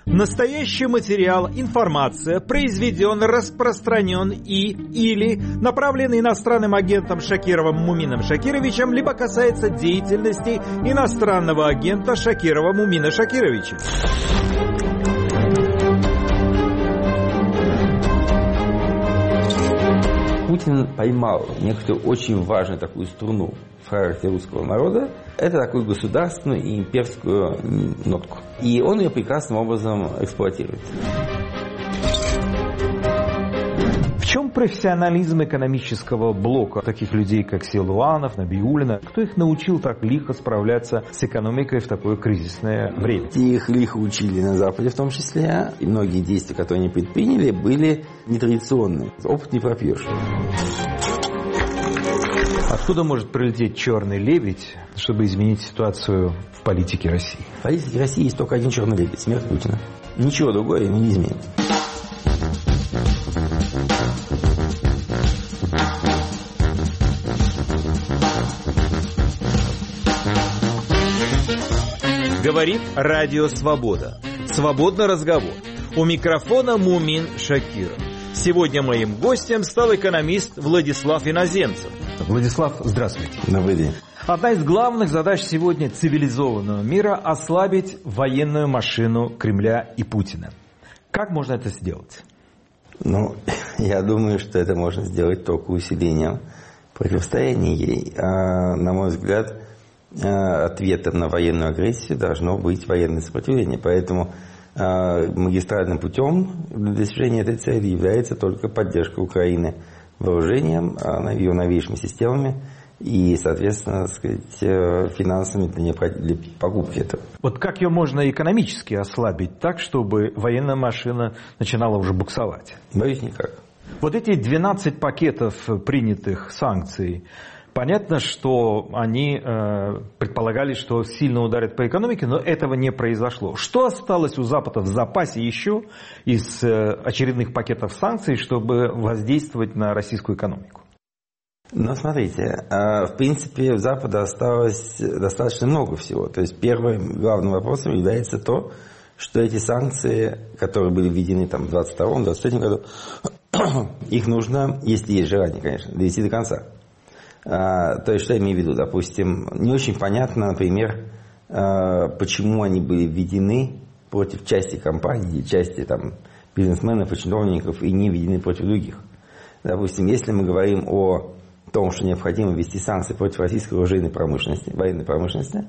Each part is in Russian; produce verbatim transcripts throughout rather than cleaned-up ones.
Настоящий материал, информация произведен, распространен и или направлен иностранным агентом Шакировым Мумином Шакировичем, либо касается деятельности иностранного агента Шакирова Мумина Шакировича. Путин поймал некоторую очень важную такую струну в характере русского народа. Это такую государственную и имперскую нотку. И он ее прекрасным образом эксплуатирует. В чем профессионализм экономического блока таких людей, как Силуанов, Набиуллина? Кто их научил так лихо справляться с экономикой в такое кризисное время? Их лихо учили на Западе в том числе. И многие действия, которые они предприняли, были нетрадиционные. Опыт не пропьешь. Откуда может прилететь черный лебедь, чтобы изменить ситуацию в политике России? В политике России есть только один черный лебедь – смерть Путина. Ничего другого ему не изменит. Говорит Радио Свобода. Свободный разговор. У микрофона Мумин Шакиров. Сегодня моим гостем стал экономист Владислав Иноземцев. Владислав, здравствуйте. Добрый день. Одна из главных задач сегодня цивилизованного мира – ослабить военную машину Кремля и Путина. Как можно это сделать? Ну, я думаю, что это можно сделать только усилением противостояния ей. А, на мой взгляд, ответом на военную агрессию должно быть военное сопротивление. Поэтому э, магистральным путем для достижения этой цели является только поддержка Украины вооружением, э, ее новейшими системами и, соответственно, так сказать, финансами для, для покупки этого. Вот как ее можно экономически ослабить так, чтобы военная машина начинала уже буксовать? Боюсь, никак. Вот эти двенадцать пакетов принятых санкций, понятно, что они э, предполагали, что сильно ударят по экономике, но этого не произошло. Что осталось у Запада в запасе еще из э, очередных пакетов санкций, чтобы воздействовать на российскую экономику? Ну, смотрите, э, в принципе, у Запада осталось достаточно много всего. То есть первым главным вопросом является то, что эти санкции, которые были введены там, в двадцать втором — двадцать третьем году, их нужно, если есть желание, конечно, довести до конца. Uh, то есть, что я имею в виду? Допустим, не очень понятно, например, uh, почему они были введены против части компаний, части там, бизнесменов и чиновников, и не введены против других. Допустим, если мы говорим о том, что необходимо ввести санкции против российской оружейной промышленности, военной промышленности,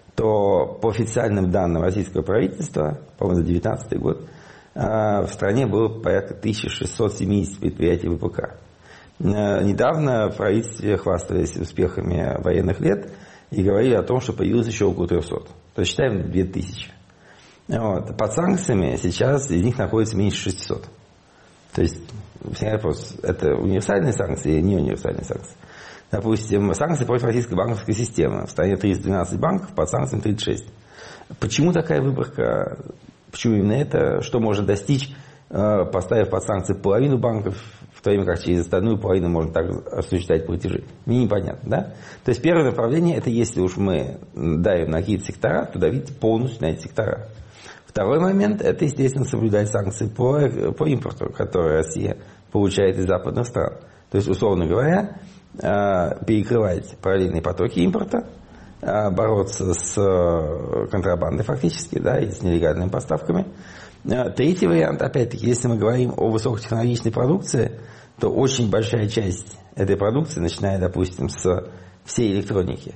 то по официальным данным российского правительства, по-моему, за две тысячи девятнадцатый год, uh, в стране было порядка тысяча шестьсот семьдесят предприятий ВПК. Недавно в правительстве хвастались успехами военных лет и говорили о том, что появилось еще около трехсот. То есть считаем две тысячи. Вот. Под санкциями сейчас из них находится меньше шестисот. То есть, вопрос, это универсальные санкции или не универсальные санкции? Допустим, санкции против российской банковской системы. В стране триста двенадцать банков, под санкциями тридцать шесть. Почему такая выборка? Почему именно это? Что можно достичь, поставив под санкции половину банков, в то время как через остальную половину можно так осуществлять платежи? Мне непонятно, да? То есть первое направление – это если уж мы давим на какие-то сектора, то давить полностью на эти сектора. Второй момент – это, естественно, соблюдать санкции по, по импорту, которые Россия получает из западных стран. То есть, условно говоря, перекрывать параллельные потоки импорта, бороться с контрабандой фактически, да, и с нелегальными поставками. Третий вариант, опять-таки, если мы говорим о высокотехнологичной продукции, то очень большая часть этой продукции, начиная, допустим, с всей электроники,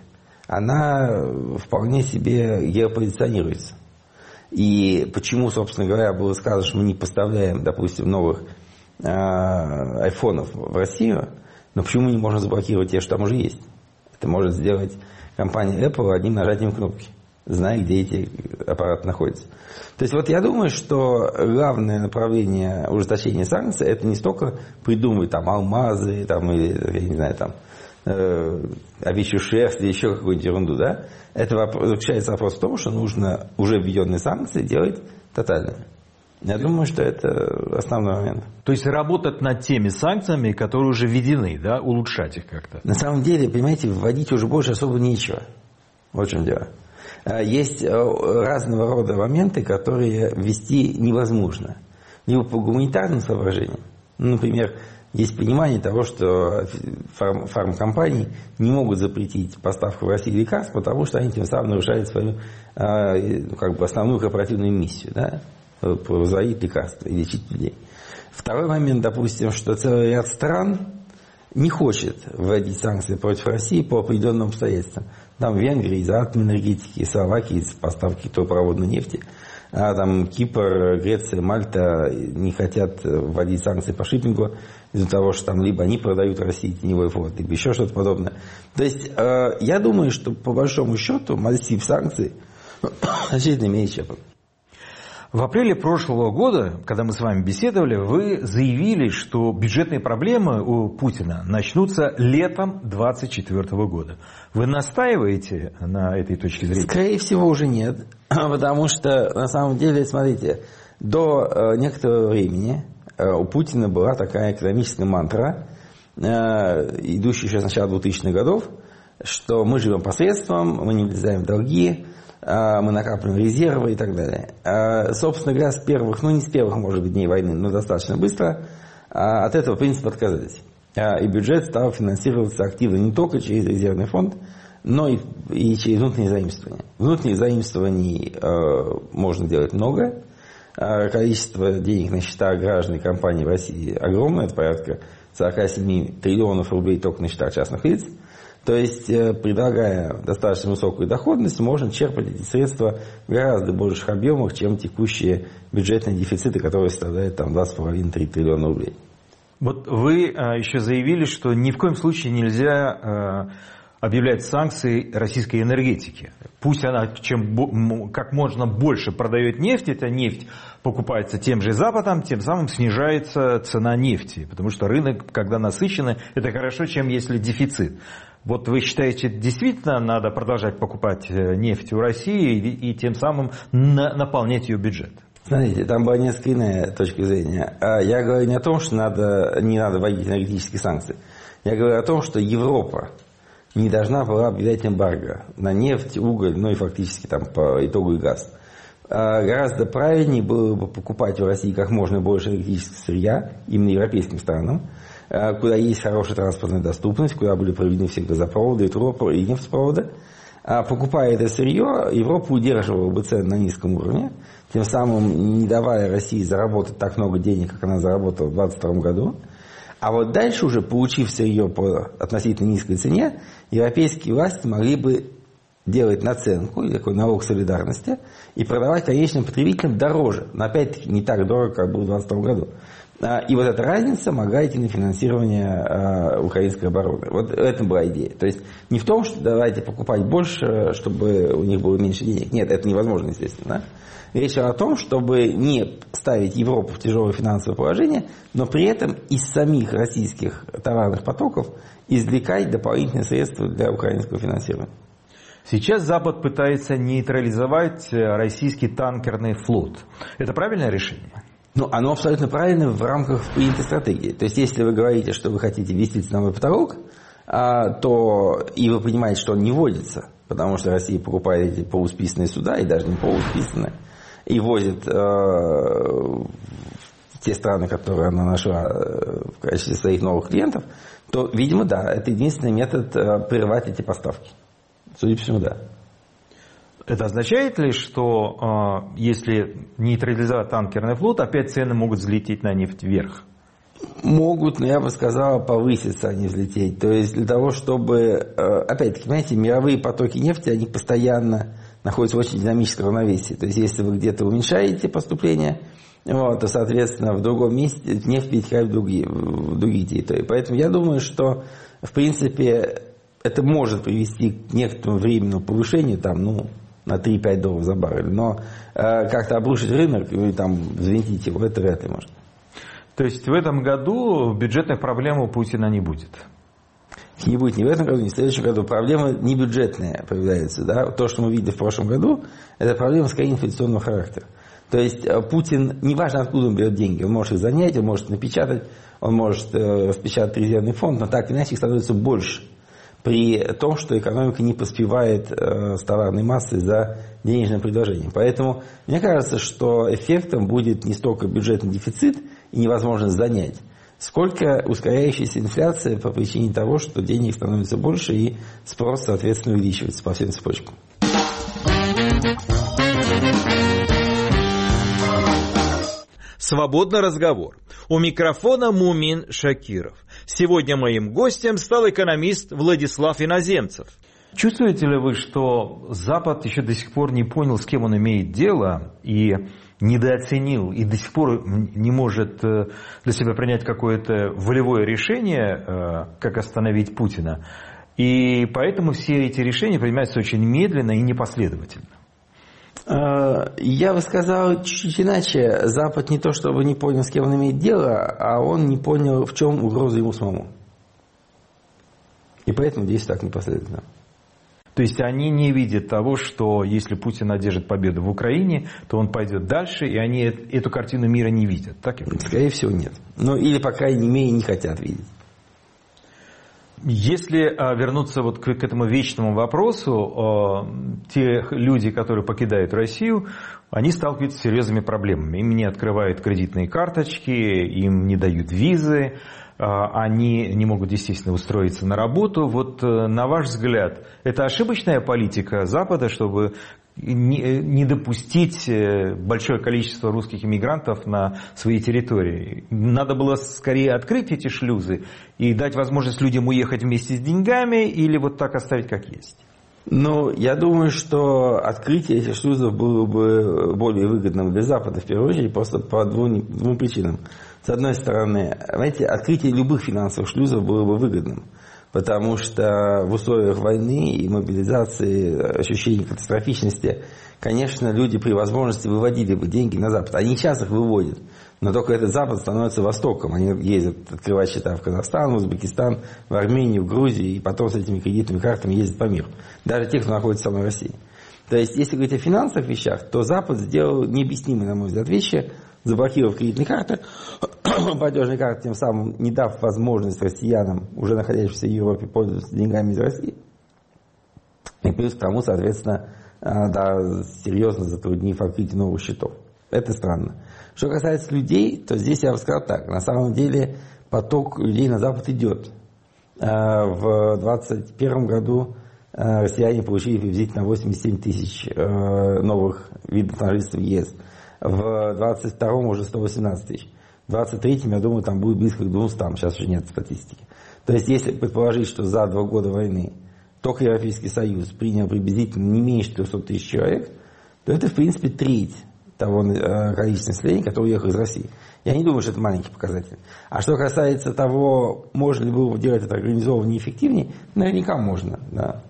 она вполне себе геопозиционируется. И почему, собственно говоря, было сказано, что мы не поставляем, допустим, новых э, айфонов в Россию, но почему мы не можем заблокировать те, что там уже есть? Это может сделать компания Apple одним нажатием кнопки, зная, где эти аппараты находятся. То есть вот я думаю, что главное направление ужесточения санкций – это не столько придумывать там алмазы, там, или, я не знаю, там, э, овечью шерсть или еще какую-нибудь ерунду, да? Это вопрос, заключается вопрос в том, что нужно уже введенные санкции делать тотальными. Я думаю, что это основной момент. То есть работать над теми санкциями, которые уже введены, да, улучшать их как-то? На самом деле, понимаете, вводить уже больше особо нечего. Вот в чем дело. Есть разного рода моменты, которые ввести невозможно. Либо по гуманитарным соображениям. Ну, например, есть понимание того, что фарм, фармкомпании не могут запретить поставку в Россию лекарств, потому что они тем самым нарушают свою как бы основную корпоративную миссию, да, производить лекарства и лечить людей. Второй момент, допустим, что целый ряд стран не хочет вводить санкции против России по определенным обстоятельствам. Там Венгрия из-за атомной энергетики, Словакия из-за поставки трубопроводной нефти, а там Кипр, Греция, Мальта не хотят вводить санкции по шиппингу из-за того, что там либо они продают России теневой флот, либо еще что-то подобное. То есть э, я думаю, что по большому счету массив санкций значительно меньше, чем. В апреле прошлого года, когда мы с вами беседовали, вы заявили, что бюджетные проблемы у Путина начнутся летом двадцать четвёртого года. Вы настаиваете на этой точке зрения? Скорее всего, уже нет. Потому что, на самом деле, смотрите, до некоторого времени у Путина была такая экономическая мантра, идущая еще с начала двухтысячных годов, что мы живем посредством, мы не влезаем в долги, мы накапливаем резервы и так далее. Собственно говоря, с первых, ну не с первых, может быть, дней войны, но достаточно быстро от этого принципа отказались. И бюджет стал финансироваться активно не только через резервный фонд, но и, и через внутренние заимствования. Внутренних заимствований э, можно делать много. Количество денег на счетах граждан и компаний в России огромное, это порядка сорок семь триллионов рублей только на счетах частных лиц. То есть, предлагая достаточно высокую доходность, можно черпать эти средства в гораздо больших объемах, чем текущие бюджетные дефициты, которые составляют там два с половиной - три триллиона рублей. Вот вы еще заявили, что ни в коем случае нельзя объявлять санкции российской энергетике. Пусть она чем, как можно больше продает нефть, эта нефть покупается тем же Западом, тем самым снижается цена нефти. Потому что рынок, когда насыщенный, это хорошо, чем если дефицит. Вот вы считаете, действительно надо продолжать покупать нефть у России и, и тем самым на, наполнять ее бюджет? Смотрите, там была несколько иная точка зрения. Я говорю не о том, что надо, не надо вводить энергетические санкции. Я говорю о том, что Европа не должна была объявлять эмбарго на нефть, уголь, ну и фактически там по итогу и газ. Гораздо правильнее было бы покупать в России как можно больше энергетического сырья, именно европейским странам, куда есть хорошая транспортная доступность, куда были проведены все газопроводы, и трубопроводы, и нефтепроводы. А покупая это сырье, Европа удерживала бы цены на низком уровне, тем самым не давая России заработать так много денег, как она заработала в двадцать втором году. А вот дальше уже, получив сырье по относительно низкой цене, европейские власти могли бы делать наценку, или такой налог солидарности, и продавать конечным потребителям дороже. Но опять-таки не так дорого, как было в двадцать втором году. И вот эта разница могла идти на финансирование украинской обороны. Вот это была идея. То есть не в том, что давайте покупать больше, чтобы у них было меньше денег. Нет, это невозможно, естественно. Речь о том, чтобы не ставить Европу в тяжелое финансовое положение, но при этом из самих российских товарных потоков извлекать дополнительные средства для украинского финансирования. Сейчас Запад пытается нейтрализовать российский танкерный флот. Это правильное решение? Ну, оно абсолютно правильно в рамках принятой стратегии. То есть, если вы говорите, что вы хотите ввести ценовой потолок, то и вы понимаете, что он не вводится, потому что Россия покупает эти полусписанные суда, и даже не полусписанные, и возит э, в те страны, которые она нашла в качестве своих новых клиентов, то, видимо, да, это единственный метод э, прервать эти поставки. Судя по всему, да. Это означает ли, что э, если нейтрализовать танкерный флот, опять цены могут взлететь на нефть вверх? Могут, но я бы сказал, повыситься, а не взлететь. То есть для того, чтобы... Э, опять-таки, понимаете, мировые потоки нефти, они постоянно находятся в очень динамическом равновесии. То есть если вы где-то уменьшаете поступление, вот, то, соответственно, в другом месте нефть перетекает в другие, в другие территории. Поэтому я думаю, что, в принципе, это может привести к некоторому временному повышению, там, ну, на три-пять долларов за баррель. Но э, как-то обрушить рынок и там взвинтить его, это вряд ли можно. То есть в этом году бюджетных проблем у Путина не будет? Не будет ни в этом году, ни в следующем году. Проблемы не бюджетные появляются. Да? То, что мы видели в прошлом году, это проблема скорее инфляционного характера. То есть Путин, неважно откуда он берет деньги, он может их занять, он может напечатать, он может э, распечатать резервный фонд, но так или иначе их становится больше. при том, что экономика не поспевает э, с товарной массой за денежным предложением. Поэтому мне кажется, что эффектом будет не столько бюджетный дефицит и невозможность занять, сколько ускоряющаяся инфляция по причине того, что денег становится больше и спрос, соответственно, увеличивается по всем цепочкам. Свободный разговор. У микрофона Мумин Шакиров. Сегодня моим гостем стал экономист Владислав Иноземцев. Чувствуете ли вы, что Запад еще до сих пор не понял, с кем он имеет дело, и недооценил, и до сих пор не может для себя принять какое-то волевое решение, как остановить Путина, и поэтому все эти решения принимаются очень медленно и непоследовательно? Я бы сказал чуть-чуть иначе. Запад не то чтобы не понял, с кем он имеет дело, а он не понял, в чем угроза ему самому. И поэтому действует так непоследовательно. То есть они не видят того, что если Путин одержит победу в Украине, то он пойдет дальше, и они эту картину мира не видят, так я понимаю? Скорее всего, нет. Ну, или, по крайней мере, не хотят видеть. Если вернуться вот к, к этому вечному вопросу, те люди, которые покидают Россию, они сталкиваются с серьезными проблемами. Им не открывают кредитные карточки, им не дают визы, они не могут, естественно, устроиться на работу. Вот на ваш взгляд, это ошибочная политика Запада, чтобы не допустить большое количество русских иммигрантов на своей территории? Надо было скорее открыть эти шлюзы и дать возможность людям уехать вместе с деньгами, или вот так оставить как есть? Ну, я думаю, что открытие этих шлюзов было бы более выгодным для Запада, в первую очередь, просто по двум, двум причинам. С одной стороны, знаете, открытие любых финансовых шлюзов было бы выгодным, потому что в условиях войны и мобилизации, ощущения катастрофичности, конечно, люди при возможности выводили бы деньги на Запад. Они сейчас их выводят, но только этот Запад становится Востоком. Они ездят открывать счета в Казахстан, в Узбекистан, в Армению, в Грузию, и потом с этими кредитными картами ездят по миру. Даже те, кто находится в самой России. То есть, если говорить о финансовых вещах, то Запад сделал необъяснимые, на мой взгляд, вещи, заблокировав кредитные карты, платежные карты, тем самым не дав возможность россиянам, уже находящимся в Европе, пользоваться деньгами из России. И плюс к тому, соответственно, да, серьезно затруднив открытие новых счетов. Это странно. Что касается людей, то здесь я бы сказал так. На самом деле поток людей на Запад идет. В двадцать первом году россияне получили приблизительно восемьдесят семь тысяч новых видов на жительство в ЕС. В двадцать втором уже сто восемнадцать тысяч. В двадцать третьем, я думаю, там будет близко к двумстам. Сейчас уже нет статистики. То есть, если предположить, что за два года войны только Европейский Союз принял приблизительно не меньше трехсот тысяч человек, то это, в принципе, треть того количества населения, которое уехало из России. Я не думаю, что это маленький показатель. А что касается того, можно ли было делать это организованнее и эффективнее, наверняка можно, да.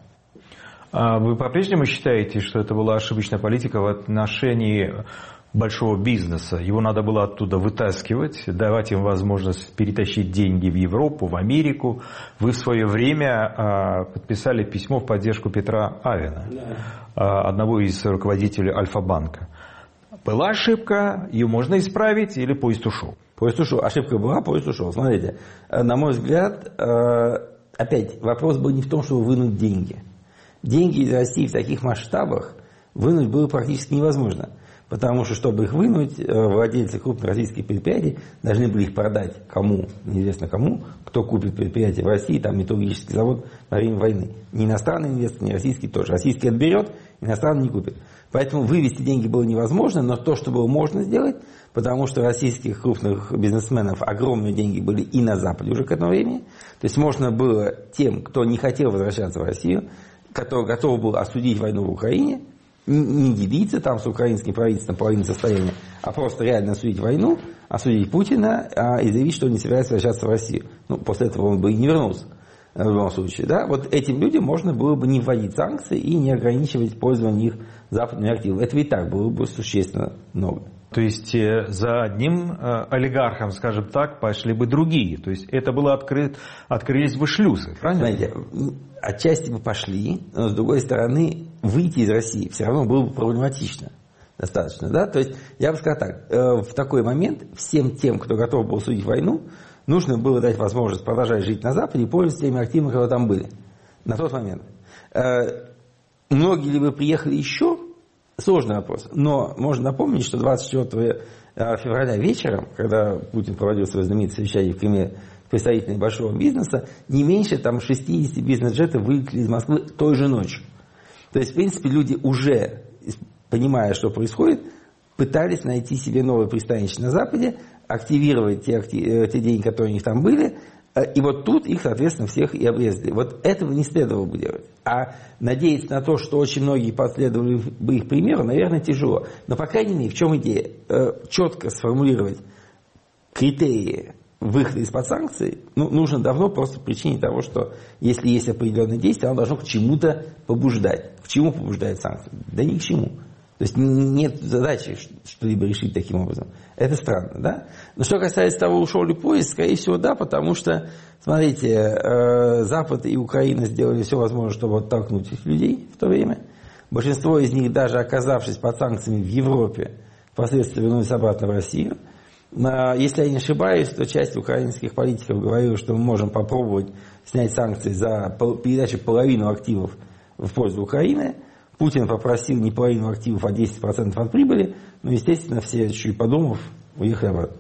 А вы по-прежнему считаете, что это была ошибочная политика в отношении большого бизнеса? Его надо было оттуда вытаскивать, давать им возможность перетащить деньги в Европу, в Америку. Вы в свое время подписали письмо в поддержку Петра Авена, да, одного из руководителей Альфа-банка. Была ошибка, ее можно исправить, или поезд ушел? Поезд ушел. Ошибка была, поезд ушел. Смотрите, на мой взгляд, опять вопрос был не в том, чтобы вынуть деньги. Деньги из России в таких масштабах вынуть было практически невозможно. Потому что, чтобы их вынуть, владельцы крупных российских предприятий должны были их продать кому, неизвестно кому, кто купит предприятие в России, там металлургический завод во время войны. Ни иностранный инвестор, ни российский тоже. Российский отберет, иностранный не купит. Поэтому вывести деньги было невозможно, но то, что было можно сделать, потому что российских крупных бизнесменов огромные деньги были и на Западе уже к этому времени. То есть можно было тем, кто не хотел возвращаться в Россию, который готов был осудить войну в Украине, не делиться там с украинским правительством половиной состояния, а просто реально осудить войну, осудить Путина а, и заявить, что он не собирается возвращаться в Россию. Ну, после этого он бы и не вернулся в любом случае. Да? Вот этим людям можно было бы не вводить санкции и не ограничивать пользование их западными активами. Этого и так было бы существенно много. То есть за одним олигархом, скажем так, пошли бы другие. То есть это было открыт, открылись бы шлюзы, правильно? Знаете, отчасти бы пошли, но с другой стороны, выйти из России все равно было бы проблематично достаточно. Да? То есть я бы сказал так, в такой момент всем тем, кто готов был судить войну, нужно было дать возможность продолжать жить на Западе и пользоваться теми активами, которые там были. На тот момент. Многие ли бы приехали еще? Сложный вопрос. Но можно напомнить, что двадцать четвёртого февраля вечером, когда Путин проводил свое знаменитое совещание в Кремле представителей большого бизнеса, не меньше там шестьдесят бизнес-джетов вылетели из Москвы той же ночью. То есть, в принципе, люди уже, понимая, что происходит, пытались найти себе новое пристанище на Западе, активировать те, те деньги, которые у них там были, и вот тут их, соответственно, всех и обрезали. Вот этого не следовало бы делать. А надеяться на то, что очень многие последовали бы их примеру, наверное, тяжело. Но, по крайней мере, в чем идея? Четко сформулировать критерии выхода из-под санкций, ну, нужно давно просто по причине того, что если есть определенное действие, оно должно к чему-то побуждать. К чему побуждает санкции? Да ни к чему. То есть нет задачи что-либо решить таким образом. Это странно, да? Но что касается того, ушел ли поезд, скорее всего, да, потому что, смотрите, э, Запад и Украина сделали все возможное, чтобы оттолкнуть этих людей в то время. Большинство из них, даже оказавшись под санкциями в Европе, впоследствии вернулись обратно в Россию. Но, если я не ошибаюсь, то часть украинских политиков говорила, что мы можем попробовать снять санкции за передачу половину активов в пользу Украины. Путин попросил не половину активов, а десять процентов от прибыли. Но, естественно, все, чуть подумав, уехали обратно.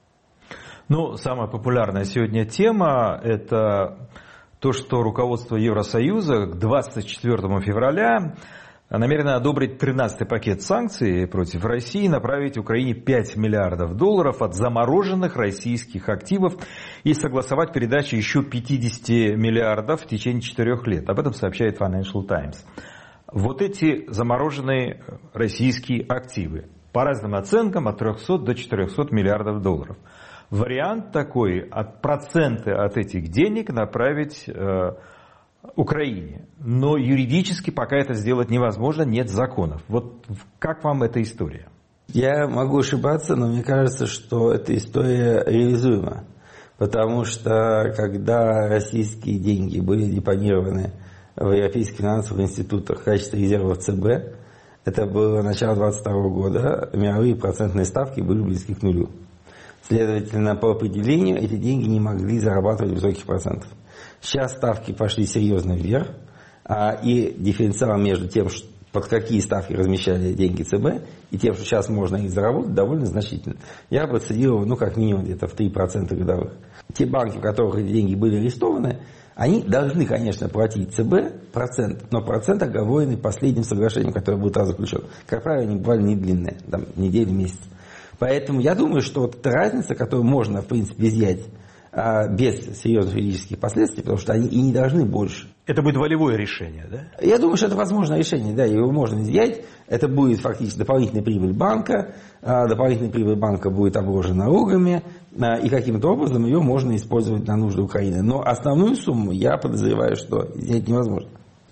Ну, самая популярная сегодня тема – это то, что руководство Евросоюза к двадцать четвёртому февраля намерено одобрить тринадцатый пакет санкций против России и направить Украине пять миллиардов долларов от замороженных российских активов и согласовать передачу еще пятьдесят миллиардов в течение четырех лет. Об этом сообщает Financial Times. Вот эти замороженные российские активы, по разным оценкам, от трехсот до четырехсот миллиардов долларов. Вариант такой, от проценты от этих денег направить э, Украине. Но юридически пока это сделать невозможно, нет законов. Вот как вам эта история? Я могу ошибаться, но мне кажется, что эта история реализуема. Потому что когда российские деньги были депонированы в Европейских финансовых институтах в качестве резервов ЦБ, это было начало двадцать второго года, мировые процентные ставки были близки к нулю. Следовательно, по определению эти деньги не могли зарабатывать высоких процентов. Сейчас ставки пошли серьезно вверх, а и дифференциал между тем, под какие ставки размещали деньги ЦБ, и тем, что сейчас можно их заработать, довольно значительно. Я процедировал, ну, как минимум, где-то в три процента годовых. Те банки, в которых эти деньги были арестованы, они должны, конечно, платить ЦБ процент, но процент оговоренный последним соглашением, которое будет раз заключен. Как правило, они бывали не длинные, там, недели, месяц. Поэтому я думаю, что вот эта разница, которую можно, в принципе, изъять а, без серьезных юридических последствий, потому что они и не должны больше. Это будет волевое решение, да? Я думаю, что это возможное решение, да, его можно изъять. Это будет фактически дополнительная прибыль банка, а, дополнительная прибыль банка будет обложена налогами, а, и каким-то образом ее можно использовать на нужды Украины. Но основную сумму я подозреваю, что изъять невозможно.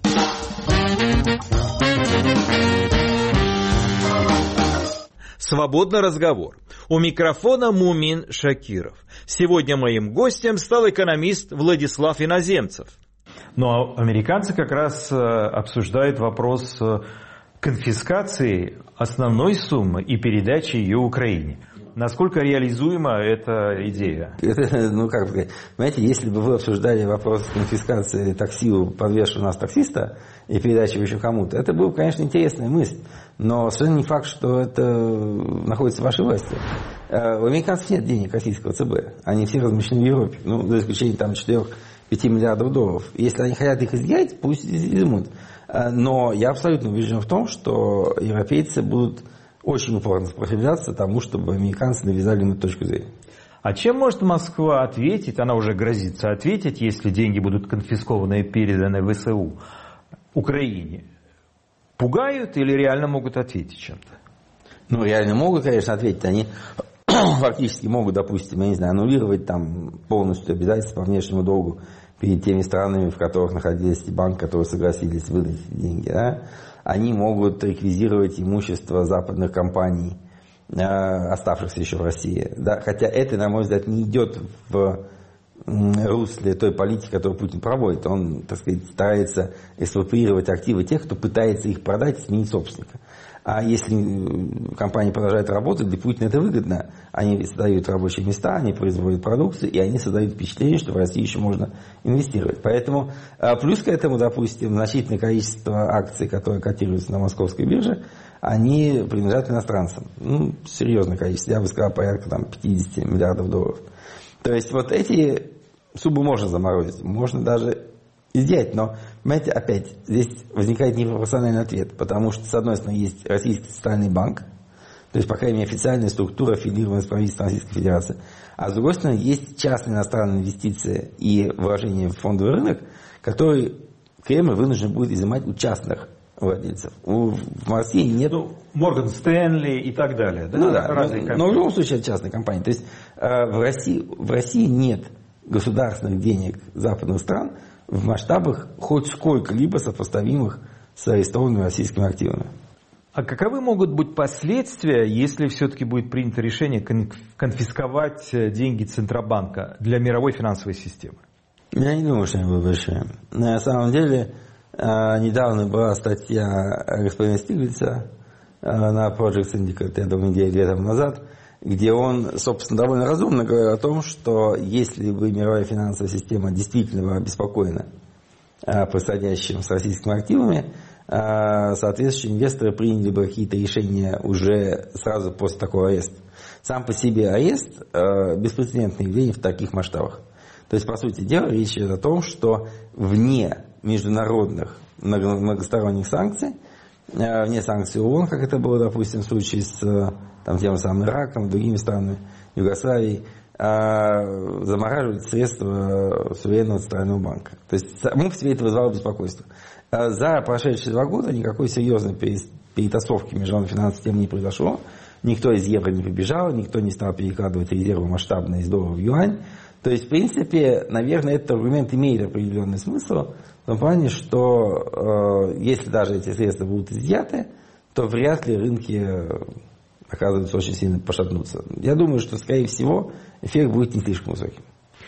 Свободный разговор. У микрофона Мумин Шакиров. Сегодня моим гостем стал экономист Владислав Иноземцев. Но американцы как раз обсуждают вопрос конфискации основной суммы и передачи ее Украине. Насколько реализуема эта идея? Это, ну, как сказать, понимаете, если бы вы обсуждали вопрос конфискации такси у подвешенного у нас таксиста и передачи еще кому-то, это была, конечно, интересная мысль, но совершенно не факт, что это находится в вашей власти. У американцев нет денег российского ЦБ, они все размещены в Европе, ну, за исключением там четыре-пять миллиардов долларов. Если они хотят их изъять, пусть изымут. Но я абсолютно убежден в том, что европейцы будут очень упорно сопротивляться тому, чтобы американцы навязали им эту точку зрения. А чем может Москва ответить, она уже грозится ответить, если деньги будут конфискованы и переданы в ВСУ Украине? Пугают или реально могут ответить чем-то? Ну, реально могут, конечно, ответить. Они фактически могут, допустим, я не знаю, аннулировать там полностью обязательства по внешнему долгу перед теми странами, в которых находились эти банки, которые согласились выдать деньги, да? Они могут реквизировать имущество западных компаний, оставшихся еще в России. Да? Хотя это, на мой взгляд, не идет в русле той политики, которую Путин проводит. Он, так сказать, старается экспроприировать активы тех, кто пытается их продать и сменить собственника. А если компания продолжает работать, для Путина это выгодно. Они создают рабочие места, они производят продукцию, и они создают впечатление, что в России еще можно инвестировать. Поэтому плюс к этому, допустим, значительное количество акций, которые котируются на московской бирже, они принадлежат иностранцам. Ну, серьезное количество, я бы сказал, порядка там, пятьдесят миллиардов долларов. То есть вот эти суммы можно заморозить, можно даже изъять, но, понимаете, опять, здесь возникает непропорциональный ответ, потому что, с одной стороны, есть Российский центральный банк, то есть, по крайней мере, официальная структура, аффилированная с правительством Российской Федерации, а с другой стороны, есть частные иностранные инвестиции и вложения в фондовый рынок, которые Кремль вынужден будет изымать у частных владельцев. У, в Москве нет... Ну, Морган Стэнли и так далее. Да? Ну да, но, но в любом случае это частная компания. То есть э, в, России, в России нет государственных денег западных стран в масштабах хоть сколько-либо сопоставимых с арестованными российскими активами. А каковы могут быть последствия, если все-таки будет принято решение конфисковать деньги Центробанка для мировой финансовой системы? Я не думаю, что они будут большие. На самом деле, недавно была статья господина Стиглица на Project Syndicate, я думаю, неделю тому назад, где он, собственно, довольно разумно говорил о том, что если бы мировая финансовая система действительно была обеспокоена происходящим с российскими активами, соответствующие инвесторы приняли бы какие-то решения уже сразу после такого ареста. Сам по себе арест беспрецедентное явление в таких масштабах. То есть, по сути дела, речь идет о том, что вне международных многосторонних санкций, вне санкций ООН, как это было, допустим, в случае с там, тем самым Ираком, другими странами Югославии, замораживать средства суверенного центрального банка. То есть, само по себе это вызвало беспокойство. За прошедшие два года никакой серьезной перетасовки международной финансовой системы не произошло. Никто из евро не побежал, никто не стал перекладывать резервы масштабные из доллара в юань. То есть, в принципе, наверное, этот аргумент имеет определенный смысл, в том плане, что э, если даже эти средства будут изъяты, то вряд ли рынки, оказывается, очень сильно пошатнутся. Я думаю, что, скорее всего, эффект будет не слишком высоким.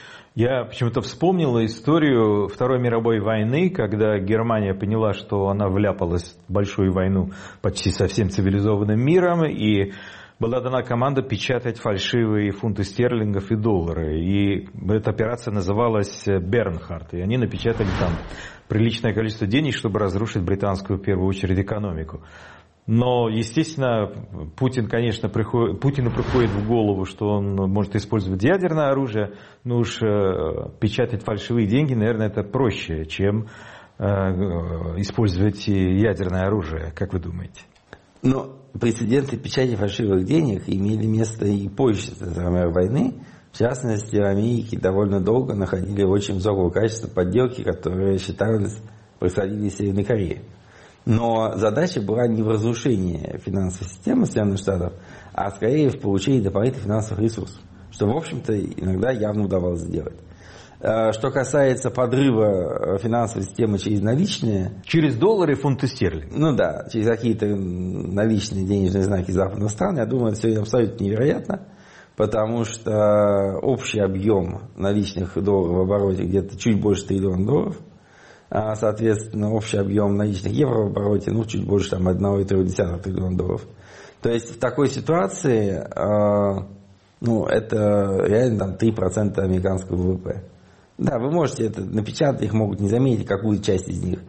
Я почему-то вспомнил историю Второй мировой войны, когда Германия поняла, что она вляпалась в большую войну почти со всем цивилизованным миром, и была дана команда печатать фальшивые фунты стерлингов и доллары. И эта операция называлась «Бернхард». И они напечатали там приличное количество денег, чтобы разрушить британскую, в первую очередь, экономику. Но, естественно, Путин, конечно, приходит, Путину приходит в голову, что он может использовать ядерное оружие. Но уж э, печатать фальшивые деньги, наверное, это проще, чем э, использовать ядерное оружие. Как вы думаете? Но прецеденты печати фальшивых денег имели место и позже например, войны. В частности, в Америке довольно долго находили очень высокого качества подделки, которые считались происходили из Северной Кореи. Но задача была не в разрушении финансовой системы Соединенных Штатов, а скорее в получении дополнительных финансовых ресурсов, что, в общем-то, иногда явно удавалось сделать. Что касается подрыва финансовой системы через наличные... Через доллары и фунты стерлинга. Ну да, через какие-то наличные денежные знаки западных стран, я думаю, это все абсолютно невероятно, потому что общий объем наличных долларов в обороте где-то чуть больше триллиона долларов, а, соответственно, общий объем наличных евро в обороте, ну, чуть больше там один целых три десятых триллиона долларов. То есть в такой ситуации, э, ну, это реально там три процента американского ВВП. Да, вы можете это напечатать, их могут не заметить, какую часть из них.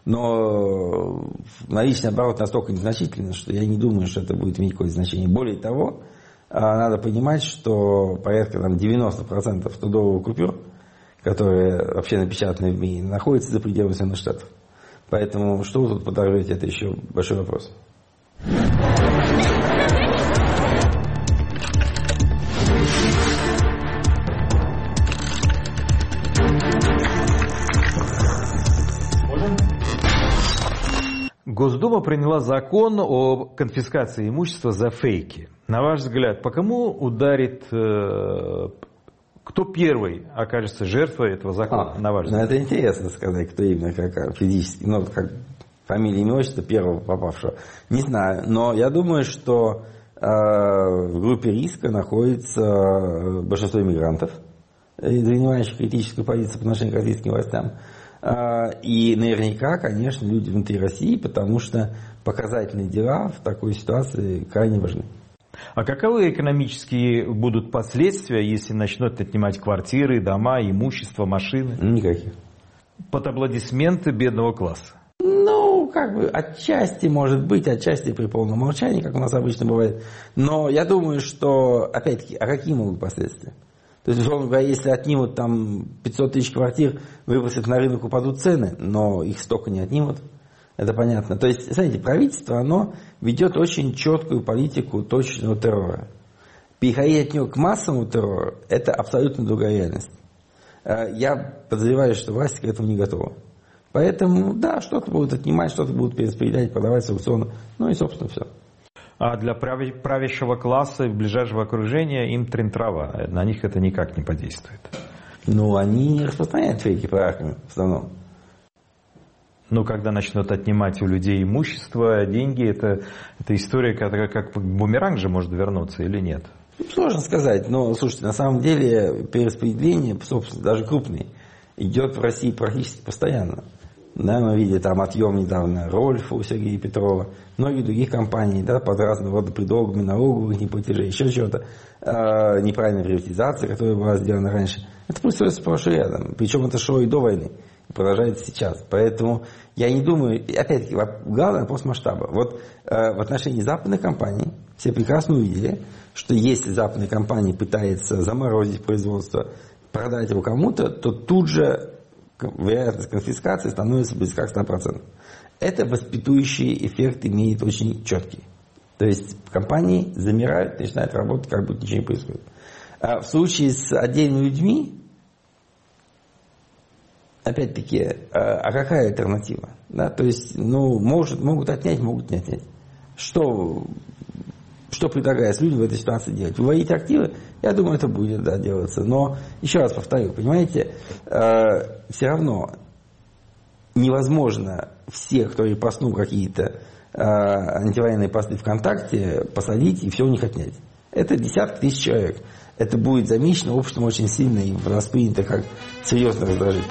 Но наличный оборот настолько незначительный, что я не думаю, что это будет иметь какое-то значение. Более того, надо понимать, что порядка там, девяносто процентов сто-долларовых купюр, которые вообще напечатаны в мире, находятся за пределами Соединенных Штатов. Поэтому что вы тут подорвете, это еще большой вопрос. Госдума приняла закон о конфискации имущества за фейки. На ваш взгляд, по кому ударит, э, кто первый окажется жертвой этого закона, А, на ваш взгляд? Ну, это интересно сказать, кто именно, как физически, ну, как фамилия, имя, отчество первого попавшего. Не знаю, но я думаю, что э, в группе риска находится большинство иммигрантов, занимающих критическую позицию по отношению к российским властям. И наверняка, конечно, люди внутри России, потому что показательные дела в такой ситуации крайне важны. А каковы экономические будут последствия, если начнут отнимать квартиры, дома, имущество, машины? Никаких. Под аплодисменты бедного класса? Ну, как бы, отчасти, может быть, отчасти при полном молчании, как у нас обычно бывает. Но я думаю, что, опять-таки, а какие могут последствия? То есть, условно говоря, если отнимут там пятьсот тысяч квартир, выбросят на рынок, упадут цены, но их столько не отнимут. Это понятно. То есть, смотрите, правительство, оно ведет очень четкую политику точечного террора. Переходить от него к массовому террору – это абсолютно другая реальность. Я подозреваю, что власти к этому не готовы. Поэтому, да, что-то будут отнимать, что-то будут перераспределять, продавать аукционы. Ну и, собственно, все. А для правящего класса и ближайшего окружения им трин-трава. На них это никак не подействует. Ну, они не распространяют фейки по армии в основном. Ну, когда начнут отнимать у людей имущество, деньги, это, это история, которая как бумеранг же может вернуться или нет? Сложно сказать, но, слушайте, на самом деле перераспределение, собственно, даже крупные, идет в России практически постоянно. Да, мы видели там отъем недавно Рольфа у Сергея Петрова, многие других компаний, да, под разного рода предлогами налоговых неплатежей, еще чего-то, э, неправильная приватизация, которая была сделана раньше. Это происходит сплошь и рядом. Причем это шло и до войны, и продолжается сейчас. Поэтому я не думаю, опять-таки, главный вопрос масштаба. Вот э, в отношении западных компаний все прекрасно увидели, что если западная компания пытается заморозить производство, продать его кому-то, то тут же вероятность конфискации становится близка к ста процентам. Это воспитующий эффект имеет очень четкий. То есть компании замирают, начинают работать, как будто ничего не происходит. А в случае с отдельными людьми, опять-таки, а какая альтернатива? Да, то есть, ну, может, могут отнять, могут не отнять. Что, что предлагается людям в этой ситуации делать? Выводить активы? Я думаю, это будет, да, делаться. Но, еще раз повторю, понимаете, э, все равно невозможно всех, кто репостнул какие-то э, антивоенные посты ВКонтакте, посадить и все у них отнять. Это десятки тысяч человек. Это будет замечено обществом очень сильно и воспринято как серьезное раздражение.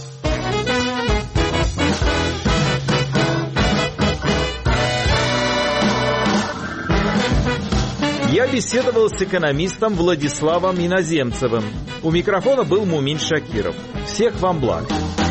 Я беседовал с экономистом Владиславом Иноземцевым. У микрофона был Мумин Шакиров. Всех вам благ.